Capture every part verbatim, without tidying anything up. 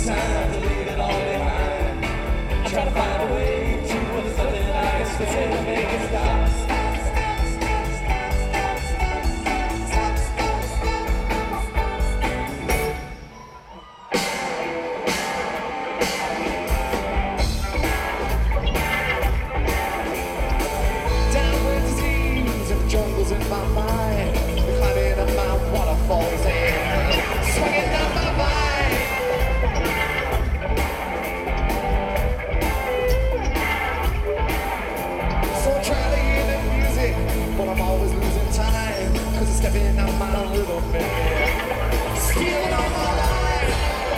it's time to leave it all behind. Try to find a way to put something I can say to make it stop. Jungles in my mind, climbing up my waterfalls and swinging down my mind. So I try to hear the music, but I'm always losing time, cause it's stepping out my little man, stealing all my life,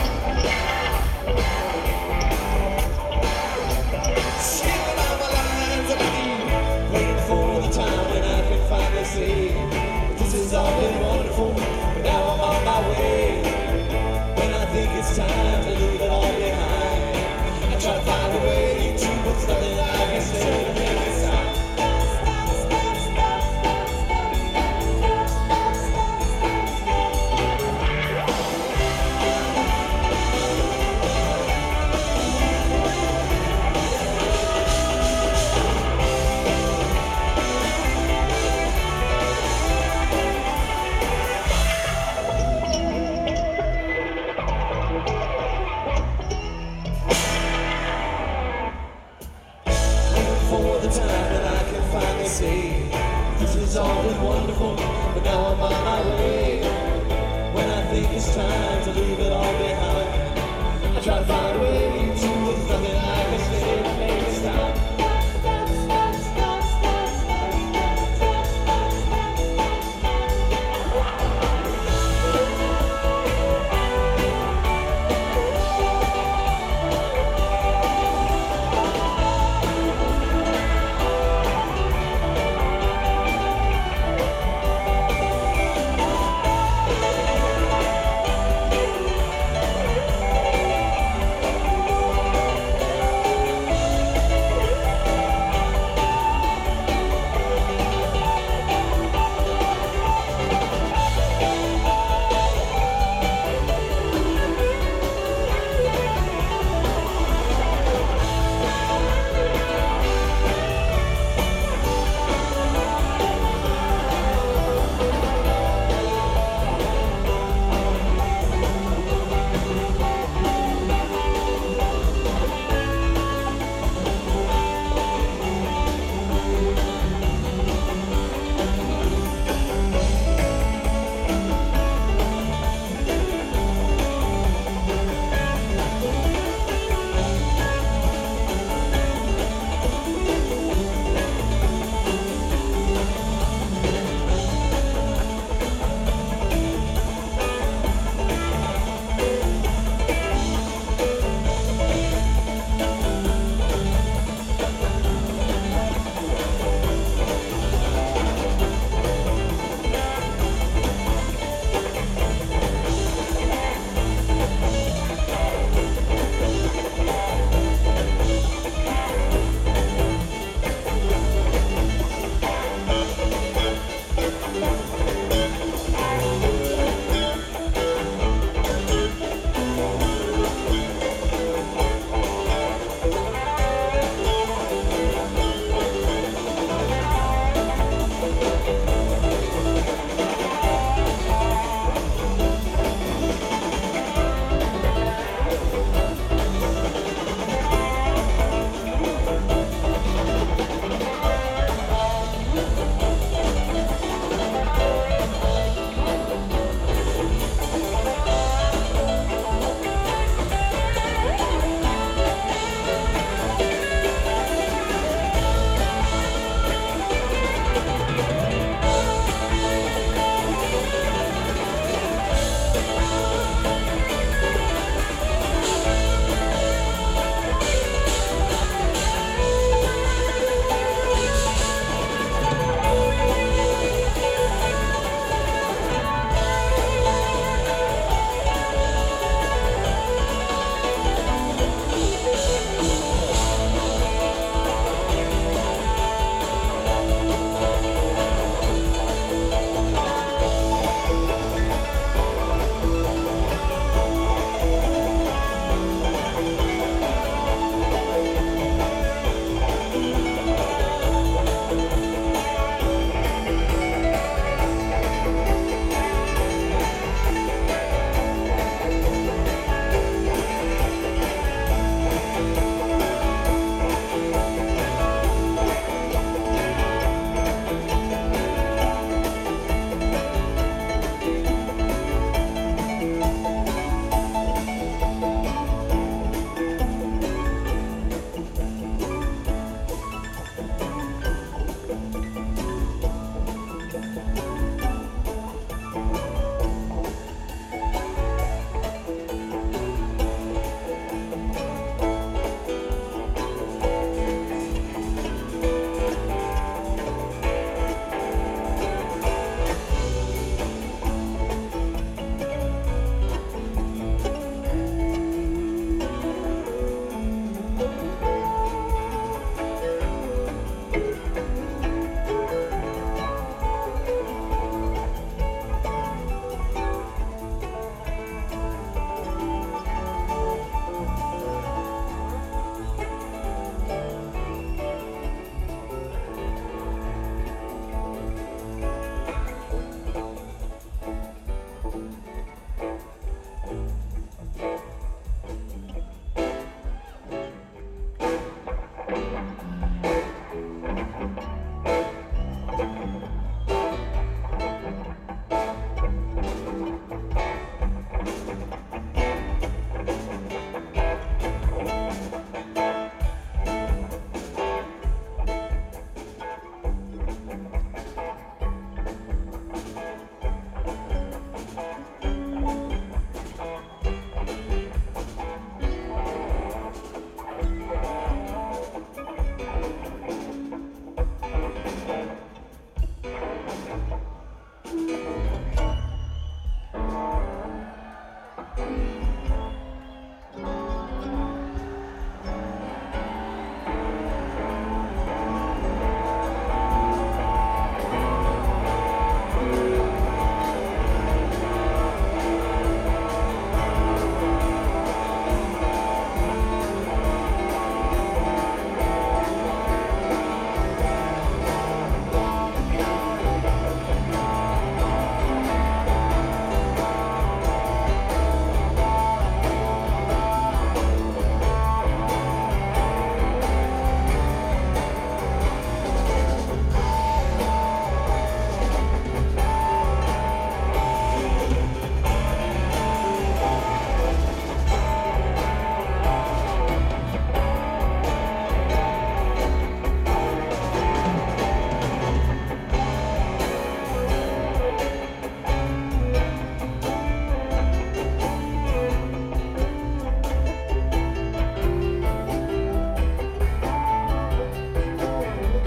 stealing all my lines of me, waiting for the time when I finally see this has all been wonderful, but now I'm on my way. When I think it's time to leave it all behind, I try to find a way to put something I can say to make it stop. For the time that I can finally say this has all been wonderful, but now I'm on my way.